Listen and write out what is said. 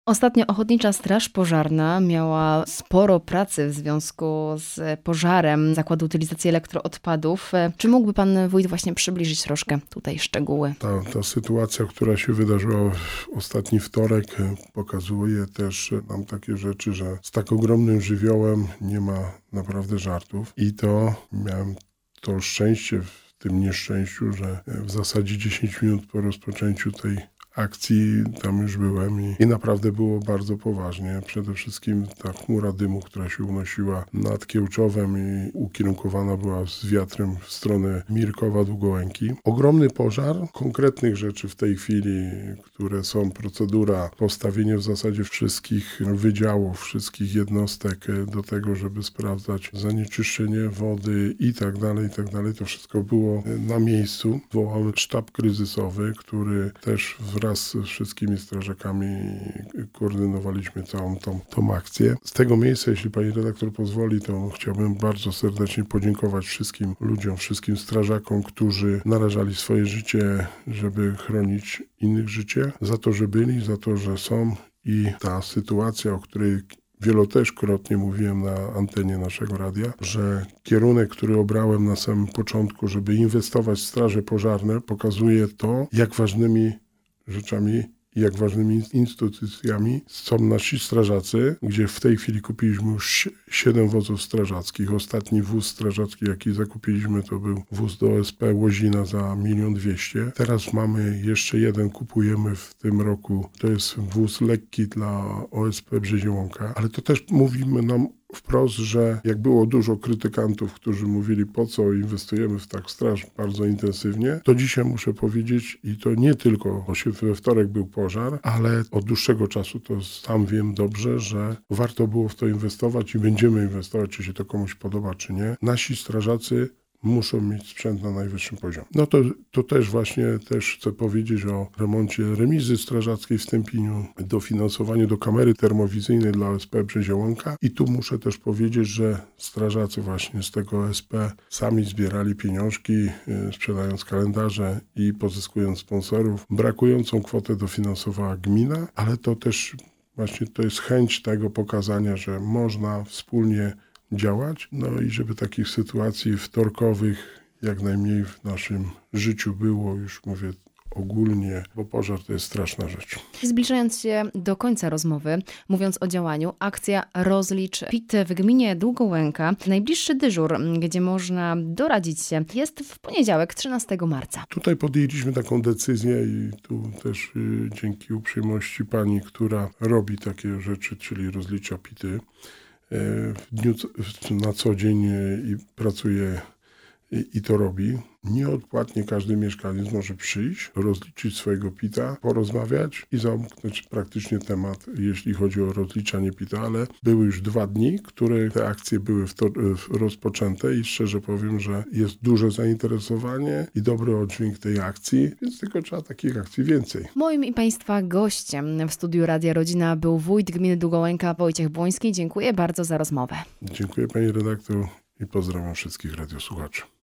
Ostatnio Ochotnicza Straż Pożarna miała sporo pracy w związku z pożarem Zakładu Utylizacji Elektroodpadów. Czy mógłby pan wójt właśnie przybliżyć troszkę tutaj szczegóły? Ta sytuacja, która się wydarzyła w ostatni wtorek, pokazuje też nam takie rzeczy, że z tak ogromnym żywiołem nie ma naprawdę żartów. I to miałem to szczęście w tym nieszczęściu, że w zasadzie 10 minut po rozpoczęciu tej akcji tam już byłem i naprawdę było bardzo poważnie. Przede wszystkim ta chmura dymu, która się unosiła nad Kiełczowem i ukierunkowana była z wiatrem w stronę Mirkowa, Długołęki. Ogromny pożar, konkretnych rzeczy w tej chwili, które są procedura, postawienie w zasadzie wszystkich wydziałów, wszystkich jednostek do tego, żeby sprawdzać zanieczyszczenie wody i tak dalej, to wszystko było na miejscu. Wołał sztab kryzysowy, który też wraz z wszystkimi strażakami koordynowaliśmy całą tą akcję. Z tego miejsca, jeśli pani redaktor pozwoli, to chciałbym bardzo serdecznie podziękować wszystkim ludziom, wszystkim strażakom, którzy narażali swoje życie, żeby chronić innych życie, za to, że byli, za to, że są i ta sytuacja, o której wielokrotnie mówiłem na antenie naszego radia, że kierunek, który obrałem na samym początku, żeby inwestować w straże pożarne, pokazuje to, jak ważnymi rzeczami i jak ważnymi instytucjami są nasi strażacy, gdzie w tej chwili kupiliśmy już 7 wozów strażackich. Ostatni wóz strażacki, jaki zakupiliśmy, to był wóz do OSP Łozina za 1 200 000. Teraz mamy jeszcze jeden, kupujemy w tym roku. To jest wóz lekki dla OSP Brzezie Łąka, ale to też mówimy nam wprost, że jak było dużo krytykantów, którzy mówili, po co inwestujemy w tak straż bardzo intensywnie, to dzisiaj muszę powiedzieć, i to nie tylko, bo się we wtorek był pożar, ale od dłuższego czasu to sam wiem dobrze, że warto było w to inwestować i będziemy inwestować, czy się to komuś podoba, czy nie. Nasi strażacy muszą mieć sprzęt na najwyższym poziomie. No to też chcę powiedzieć o remoncie remizy strażackiej w Stępiniu, dofinansowaniu do kamery termowizyjnej dla OSP Brzezie Łąka. I tu muszę też powiedzieć, że strażacy właśnie z tego OSP sami zbierali pieniążki, sprzedając kalendarze i pozyskując sponsorów. Brakującą kwotę dofinansowała gmina, ale to też właśnie to jest chęć tego pokazania, że można wspólnie działać, no i żeby takich sytuacji wtorkowych jak najmniej w naszym życiu było, już mówię ogólnie, bo pożar to jest straszna rzecz. Zbliżając się do końca rozmowy, mówiąc o działaniu, akcja Rozlicz PIT w gminie Długołęka. Najbliższy dyżur, gdzie można doradzić się, jest w poniedziałek, 13 marca. Tutaj podjęliśmy taką decyzję i tu też dzięki uprzejmości pani, która robi takie rzeczy, czyli rozlicza PIT-y, w dniu na co dzień i pracuje i to robi. Nieodpłatnie każdy mieszkaniec może przyjść, rozliczyć swojego PIT-a, porozmawiać i zamknąć praktycznie temat, jeśli chodzi o rozliczanie PIT-a, ale były już 2 dni, które te akcje były rozpoczęte i szczerze powiem, że jest duże zainteresowanie i dobry oddźwięk tej akcji, więc tylko trzeba takich akcji więcej. Moim i państwa gościem w studiu Radia Rodzina był wójt gminy Długołęka Wojciech Błoński. Dziękuję bardzo za rozmowę. Dziękuję pani redaktor i pozdrawiam wszystkich radiosłuchaczy.